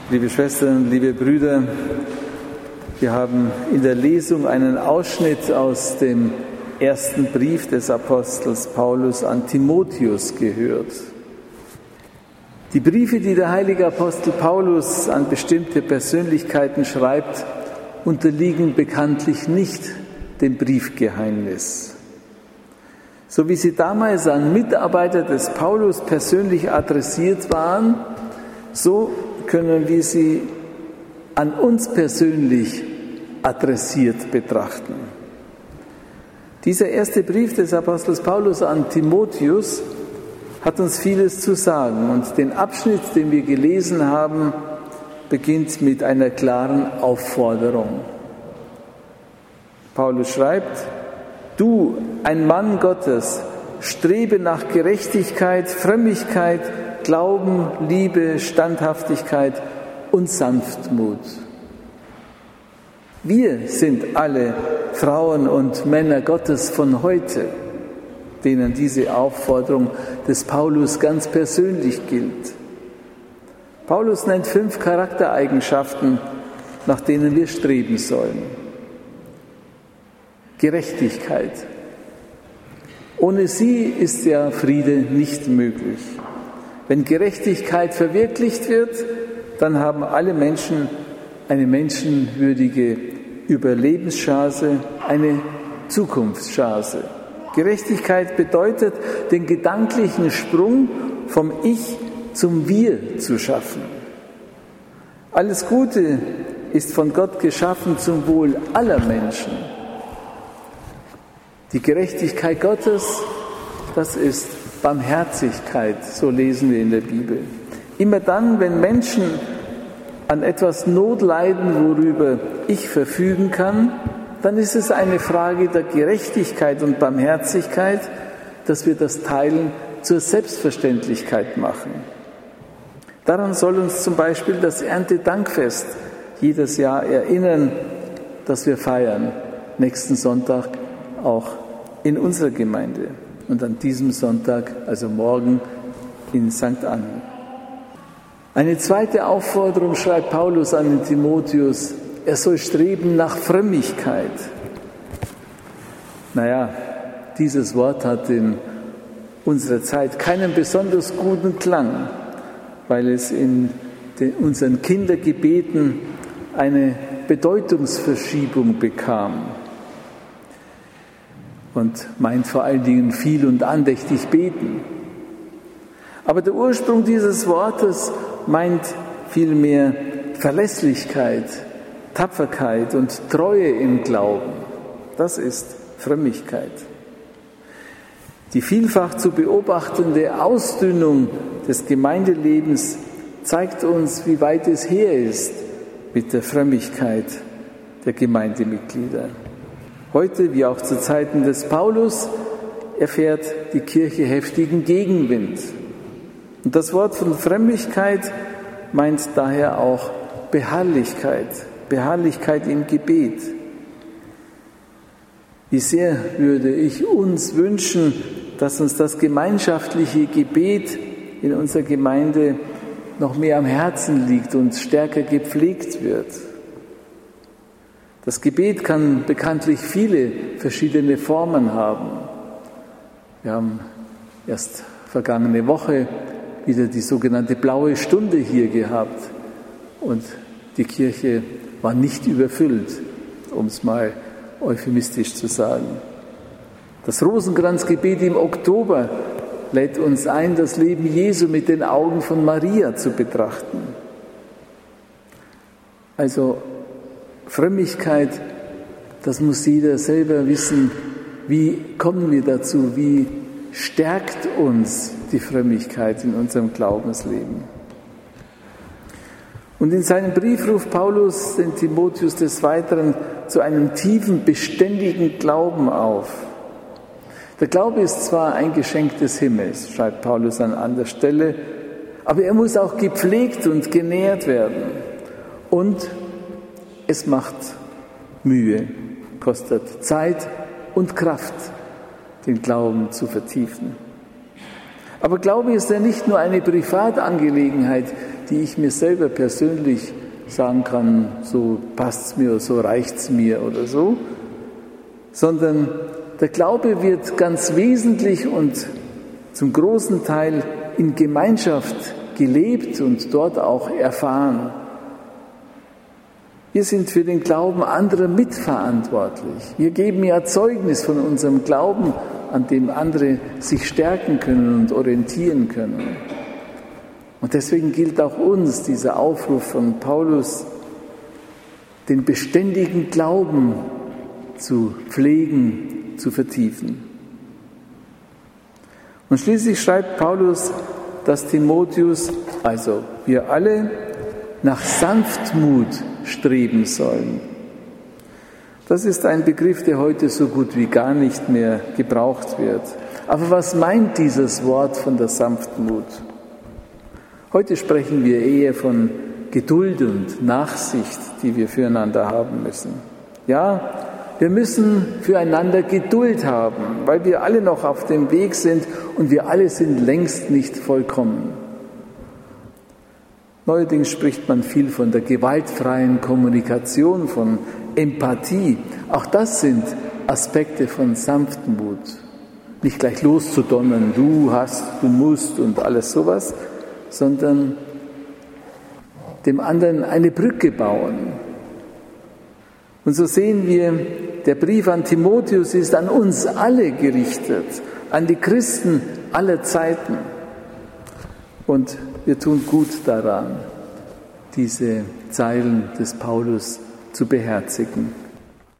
Liebe Schwestern, liebe Brüder, wir haben in der Lesung einen Ausschnitt aus dem ersten Brief des Apostels Paulus an Timotheus gehört. Die Briefe, die der heilige Apostel Paulus an bestimmte Persönlichkeiten schreibt, unterliegen bekanntlich nicht dem Briefgeheimnis. So wie sie damals an Mitarbeiter des Paulus persönlich adressiert waren, so können wir sie an uns persönlich adressiert betrachten. Dieser erste Brief des Apostels Paulus an Timotheus hat uns vieles zu sagen und den Abschnitt, den wir gelesen haben, beginnt mit einer klaren Aufforderung. Paulus schreibt: Du, ein Mann Gottes, strebe nach Gerechtigkeit, Frömmigkeit, Glauben, Liebe, Standhaftigkeit und Sanftmut. Wir sind alle Frauen und Männer Gottes von heute, denen diese Aufforderung des Paulus ganz persönlich gilt. Paulus nennt 5 Charaktereigenschaften, nach denen wir streben sollen. Gerechtigkeit. Ohne sie ist ja Friede nicht möglich. Wenn Gerechtigkeit verwirklicht wird, dann haben alle Menschen eine menschenwürdige Überlebenschance, eine Zukunftschance. Gerechtigkeit bedeutet, den gedanklichen Sprung vom Ich zum Wir zu schaffen. Alles Gute ist von Gott geschaffen zum Wohl aller Menschen. Die Gerechtigkeit Gottes, das ist Barmherzigkeit, so lesen wir in der Bibel. Immer dann, wenn Menschen an etwas Not leiden, worüber ich verfügen kann, dann ist es eine Frage der Gerechtigkeit und Barmherzigkeit, dass wir das Teilen zur Selbstverständlichkeit machen. Daran soll uns zum Beispiel das Erntedankfest jedes Jahr erinnern, das wir feiern, nächsten Sonntag auch in unserer Gemeinde und an diesem Sonntag, also morgen, in St. Anne. Eine zweite Aufforderung schreibt Paulus an den Timotheus: Er soll streben nach Frömmigkeit. Naja, dieses Wort hat in unserer Zeit keinen besonders guten Klang, weil es in unseren Kindergebeten eine Bedeutungsverschiebung bekam und meint vor allen Dingen viel und andächtig beten. Aber der Ursprung dieses Wortes meint vielmehr Verlässlichkeit, Tapferkeit und Treue im Glauben. Das ist Frömmigkeit. Die vielfach zu beobachtende Ausdünnung des Gemeindelebens zeigt uns, wie weit es her ist mit der Frömmigkeit der Gemeindemitglieder. Heute, wie auch zu Zeiten des Paulus, erfährt die Kirche heftigen Gegenwind. Und das Wort von Frömmigkeit meint daher auch Beharrlichkeit, Beharrlichkeit im Gebet. Wie sehr würde ich uns wünschen, dass uns das gemeinschaftliche Gebet in unserer Gemeinde noch mehr am Herzen liegt und stärker gepflegt wird. Das Gebet kann bekanntlich viele verschiedene Formen haben. Wir haben erst vergangene Woche wieder die sogenannte blaue Stunde hier gehabt und die Kirche war nicht überfüllt, um es mal euphemistisch zu sagen. Das Rosenkranzgebet im Oktober lädt uns ein, das Leben Jesu mit den Augen von Maria zu betrachten. Also Frömmigkeit, das muss jeder selber wissen. Wie kommen wir dazu? Wie stärkt uns die Frömmigkeit in unserem Glaubensleben? Und in seinem Brief ruft Paulus den Timotheus des Weiteren zu einem tiefen, beständigen Glauben auf. Der Glaube ist zwar ein Geschenk des Himmels, schreibt Paulus an anderer Stelle, aber er muss auch gepflegt und genährt werden. Und es macht Mühe, kostet Zeit und Kraft, den Glauben zu vertiefen. Aber Glaube ist ja nicht nur eine Privatangelegenheit, die ich mir selber persönlich sagen kann, so passt's mir, so reicht's mir oder so, sondern der Glaube wird ganz wesentlich und zum großen Teil in Gemeinschaft gelebt und dort auch erfahren. Wir sind für den Glauben anderer mitverantwortlich. Wir geben ja Zeugnis von unserem Glauben, an dem andere sich stärken können und orientieren können. Und deswegen gilt auch uns dieser Aufruf von Paulus, den beständigen Glauben zu pflegen, zu vertiefen. Und schließlich schreibt Paulus, dass Timotheus, also wir alle, nach Sanftmut streben sollen. Das ist ein Begriff, der heute so gut wie gar nicht mehr gebraucht wird. Aber was meint dieses Wort von der Sanftmut? Heute sprechen wir eher von Geduld und Nachsicht, die wir füreinander haben müssen. Ja, wir müssen füreinander Geduld haben, weil wir alle noch auf dem Weg sind und wir alle sind längst nicht vollkommen. Neuerdings spricht man viel von der gewaltfreien Kommunikation, von Empathie. Auch das sind Aspekte von Sanftmut. Nicht gleich loszudonnern, du hast, du musst und alles sowas, sondern dem anderen eine Brücke bauen. Und so sehen wir, der Brief an Timotheus ist an uns alle gerichtet, an die Christen aller Zeiten. Und wir tun gut daran, diese Zeilen des Paulus zu beherzigen.